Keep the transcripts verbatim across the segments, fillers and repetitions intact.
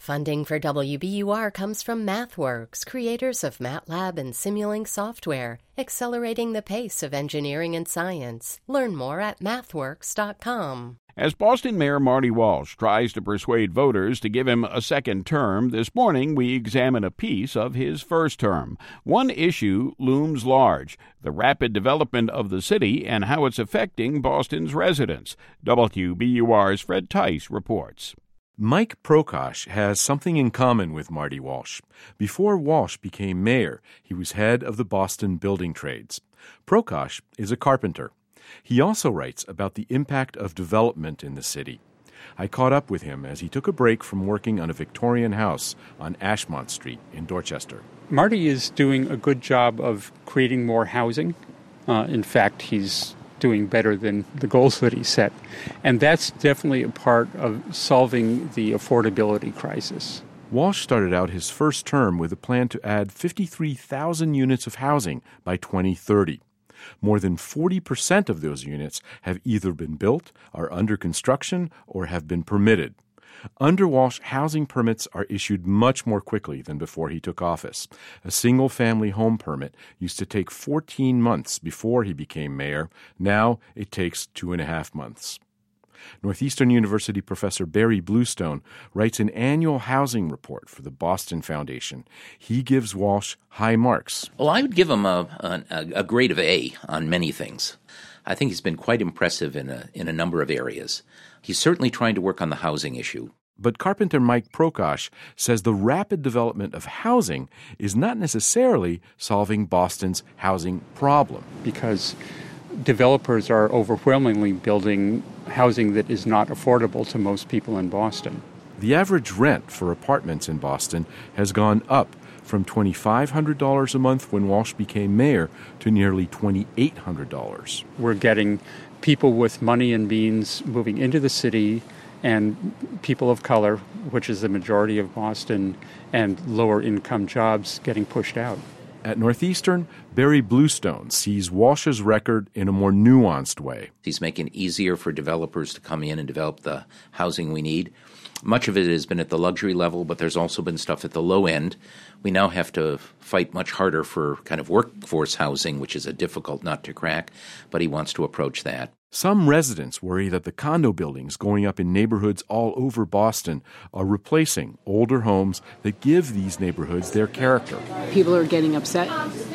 Funding for W B U R comes from MathWorks, creators of MATLAB and Simulink software, accelerating the pace of engineering and science. Learn more at mathworks dot com. As Boston Mayor Marty Walsh tries to persuade voters to give him a second term, this morning we examine a piece of his first term. One issue looms large: the rapid development of the city and how it's affecting Boston's residents. W B U R's Fred Tice reports. Mike Prokosh has something in common with Marty Walsh. Before Walsh became mayor, he was head of the Boston Building Trades. Prokosh is a carpenter. He also writes about the impact of development in the city. I caught up with him as he took a break from working on a Victorian house on Ashmont Street in Dorchester. Marty is doing a good job of creating more housing. Uh, in fact, he's doing better than the goals that he set. And that's definitely a part of solving the affordability crisis. Walsh started out his first term with a plan to add fifty-three thousand units of housing by twenty thirty. More than forty percent of those units have either been built, are under construction, or have been permitted. Under Walsh, housing permits are issued much more quickly than before he took office. A single-family home permit used to take fourteen months before he became mayor. Now it takes two and a half months. Northeastern University professor Barry Bluestone writes an annual housing report for the Boston Foundation. He gives Walsh high marks. Well, I would give him a, a, a grade of A on many things. I think he's been quite impressive in a, in a number of areas. He's certainly trying to work on the housing issue. But carpenter Mike Prokosh says the rapid development of housing is not necessarily solving Boston's housing problem. Because developers are overwhelmingly building housing that is not affordable to most people in Boston. The average rent for apartments in Boston has gone up from two thousand five hundred dollars a month when Walsh became mayor to nearly two thousand eight hundred dollars. We're getting people with money and means moving into the city, and people of color, which is the majority of Boston, and lower income jobs getting pushed out. At Northeastern, Barry Bluestone sees Walsh's record in a more nuanced way. He's making it easier for developers to come in and develop the housing we need. Much of it has been at the luxury level, but there's also been stuff at the low end. We now have to fight much harder for kind of workforce housing, which is a difficult nut to crack, but he wants to approach that. Some residents worry that the condo buildings going up in neighborhoods all over Boston are replacing older homes that give these neighborhoods their character. People are getting upset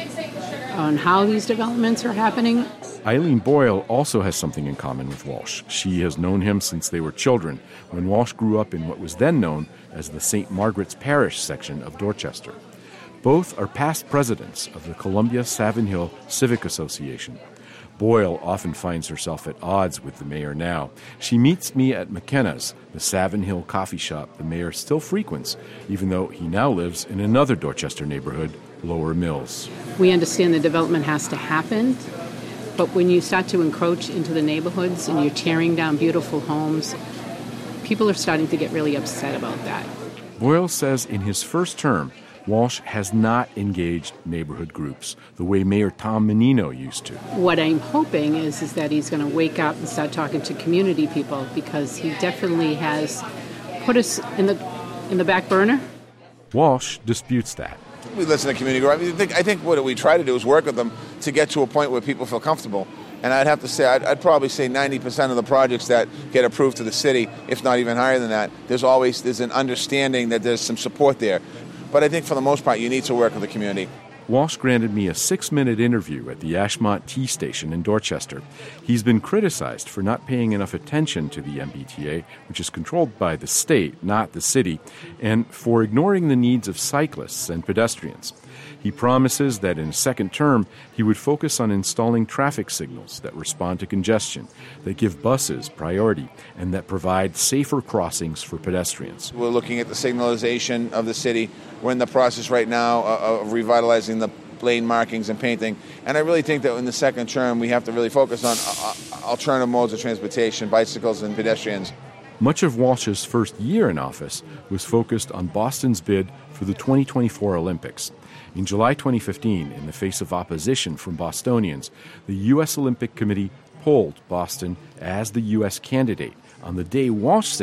on how these developments are happening. Eileen Boyle also has something in common with Walsh. She has known him since they were children, when Walsh grew up in what was then known as the Saint Margaret's Parish section of Dorchester. Both are past presidents of the Columbia Savin Hill Civic Association. Boyle often finds herself at odds with the mayor now. She meets me at McKenna's, the Savin Hill coffee shop the mayor still frequents, even though he now lives in another Dorchester neighborhood, Lower Mills. We understand the development has to happen, but when you start to encroach into the neighborhoods and you're tearing down beautiful homes, people are starting to get really upset about that. Boyle says in his first term, Walsh has not engaged neighborhood groups the way Mayor Tom Menino used to. What I'm hoping is, is that he's going to wake up and start talking to community people, because he definitely has put us in the in the back burner. Walsh disputes that. We listen to community groups. I, mean, I, think, I think what we try to do is work with them to get to a point where people feel comfortable. And I'd have to say, I'd, I'd probably say ninety percent of the projects that get approved to the city, if not even higher than that, there's always there's an understanding that there's some support there. But I think for the most part, you need to work with the community. Walsh granted me a six-minute interview at the Ashmont T Station in Dorchester. He's been criticized for not paying enough attention to the M B T A, which is controlled by the state, not the city, and for ignoring the needs of cyclists and pedestrians. He promises that in a second term, he would focus on installing traffic signals that respond to congestion, that give buses priority, and that provide safer crossings for pedestrians. We're looking at the signalization of the city. We're in the process right now of revitalizing the lane markings and painting. And I really think that in the second term, we have to really focus on alternative modes of transportation, bicycles and pedestrians. Much of Walsh's first year in office was focused on Boston's bid for the twenty twenty-four Olympics. In July twenty fifteen, in the face of opposition from Bostonians, the U S Olympic Committee polled Boston as the U S candidate on the day Walsh said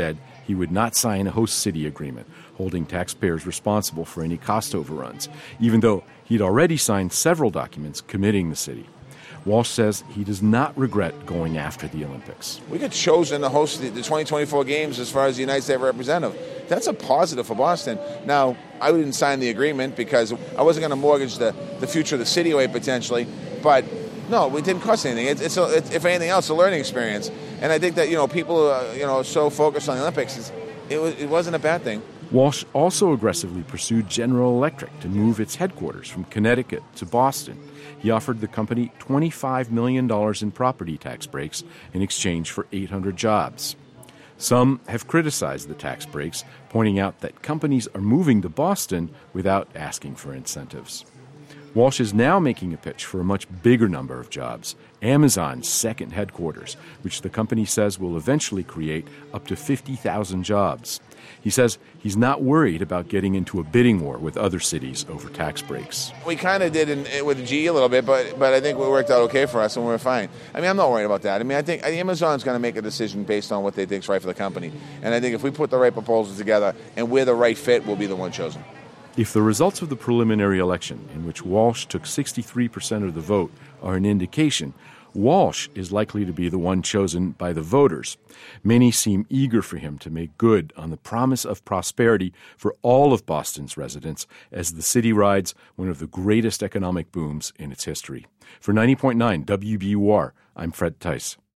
he would not sign a host city agreement, holding taxpayers responsible for any cost overruns, even though he'd already signed several documents committing the city. Walsh says he does not regret going after the Olympics. We got chosen to host the twenty twenty-four games as far as the United States representative. That's a positive for Boston. Now, I didn't sign the agreement because I wasn't going to mortgage the, the future of the city away potentially, but no, it didn't cost anything. It's, it's, a, it's if anything else, a learning experience. And I think that, you know, people, uh, you know, so focused on the Olympics, it's, it, was, it wasn't a bad thing. Walsh also aggressively pursued General Electric to move its headquarters from Connecticut to Boston. He offered the company twenty-five million dollars in property tax breaks in exchange for eight hundred jobs. Some have criticized the tax breaks, pointing out that companies are moving to Boston without asking for incentives. Walsh is now making a pitch for a much bigger number of jobs, Amazon's second headquarters, which the company says will eventually create up to fifty thousand jobs. He says he's not worried about getting into a bidding war with other cities over tax breaks. We kind of did in, with G E a little bit, but but I think it worked out okay for us and we're fine. I mean, I'm not worried about that. I mean, I think Amazon's going to make a decision based on what they think is right for the company. And I think if we put the right proposals together and we're the right fit, we'll be the one chosen. If the results of the preliminary election, in which Walsh took sixty-three percent of the vote, are an indication, Walsh is likely to be the one chosen by the voters. Many seem eager for him to make good on the promise of prosperity for all of Boston's residents as the city rides one of the greatest economic booms in its history. For ninety point nine W B U R, I'm Fred Tice.